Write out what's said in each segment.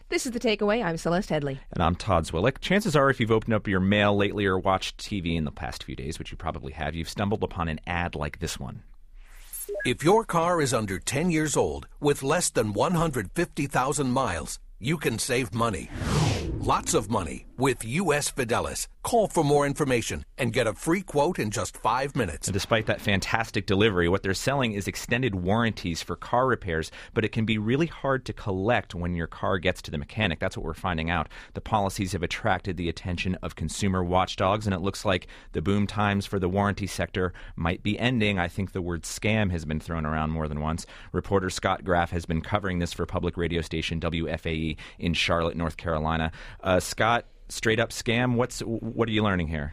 This is The Takeaway. I'm Celeste Headley. And I'm Todd Zwillick. Chances are if you've opened up your mail lately or watched TV in the past few days, which you probably have, you've stumbled upon an ad like this one. If your car is under 10 years old with less than 150,000 miles, you can save money. Lots of money with U.S. Fidelis. Call for more information and get a free quote in just 5 minutes. And despite that fantastic delivery, what they're selling is extended warranties for car repairs, but it can be really hard to collect when your car gets to the mechanic. That's what we're finding out. The policies have attracted the attention of consumer watchdogs, and it looks like the boom times for the warranty sector might be ending. I think the word scam has been thrown around more than once. Reporter Scott Graff has been covering this for public radio station WFAE in Charlotte, North Carolina. Scott, straight up scam. What are you learning here?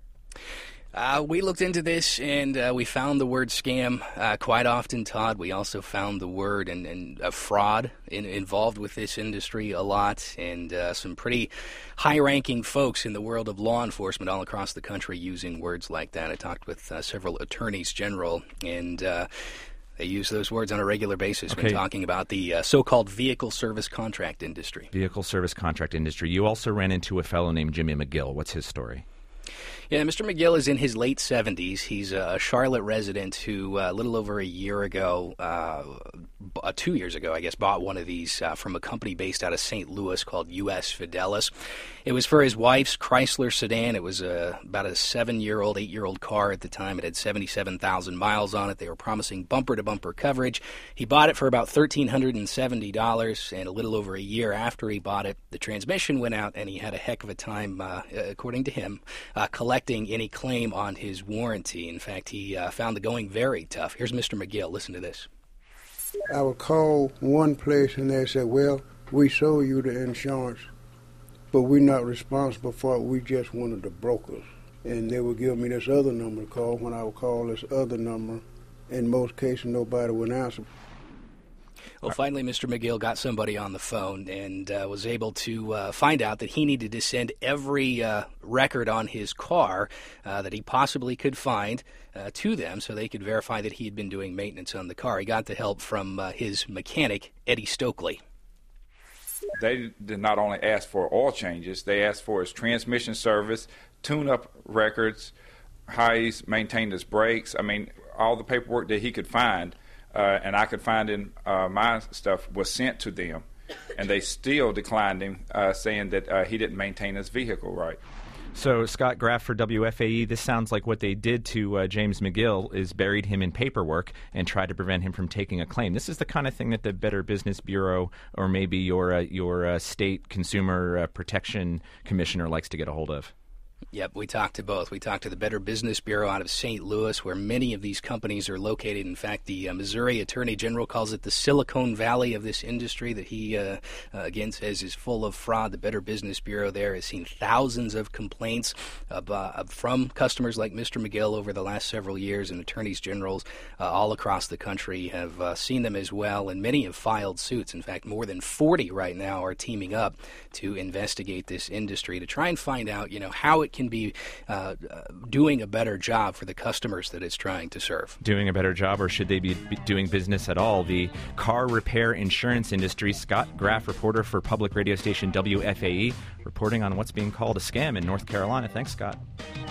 We looked into this and we found the word scam quite often, Todd. We also found the word and fraud involved with this industry a lot, and some pretty high-ranking folks in the world of law enforcement all across the country using words like that. I talked with several attorneys general, and they use those words on a regular basis when talking about the so-called vehicle service contract industry. Vehicle service contract industry. You also ran into a fellow named Jimmy McGill. What's his story? Yeah, Mr. McGill is in his late 70s. He's a Charlotte resident who a little over a year ago, 2 years ago, I guess, bought one of these from a company based out of St. Louis called U.S. Fidelis. It was for his wife's Chrysler sedan. It was about a 7-year-old, 8-year-old car at the time. It had 77,000 miles on it. They were promising bumper-to-bumper coverage. He bought it for about $1,370, and a little over a year after he bought it, the transmission went out, and he had a heck of a time, according to him, collecting any claim on his warranty. In fact, he found the going very tough. Here's Mr. McGill. Listen to this. I would call one place and they said, well, we sold you the insurance, but we're not responsible for it. We just one of the brokers. And they would give me this other number to call. When I would call this other number, in most cases, nobody would answer. Well, finally, Mr. McGill got somebody on the phone and was able to find out that he needed to send every record on his car that he possibly could find to them so they could verify that he had been doing maintenance on the car. He got the help from his mechanic, Eddie Stokely. They did not only ask for oil changes, they asked for his transmission service, tune-up records, how he's maintained his brakes. I mean, all the paperwork that he could find and I could find in my stuff was sent to them, and they still declined him, saying that he didn't maintain his vehicle right. So, Scott Graff for WFAE, this sounds like what they did to James McGill is buried him in paperwork and tried to prevent him from taking a claim. This is the kind of thing that the Better Business Bureau or maybe your state consumer protection commissioner likes to get a hold of. Yep, we talked to both. We talked to the Better Business Bureau out of St. Louis, where many of these companies are located. In fact, the Missouri Attorney General calls it the Silicon Valley of this industry that he, again, says is full of fraud. The Better Business Bureau there has seen thousands of complaints from customers like Mr. McGill over the last several years, and attorneys generals all across the country have seen them as well, and many have filed suits. In fact, more than 40 right now are teaming up to investigate this industry to try and find out, how it can be doing a better job for the customers that it's trying to serve. Doing a better job, or should they be doing business at all? The car repair insurance industry. Scott Graff, reporter for public radio station WFAE, reporting on what's being called a scam in North Carolina. Thanks, Scott.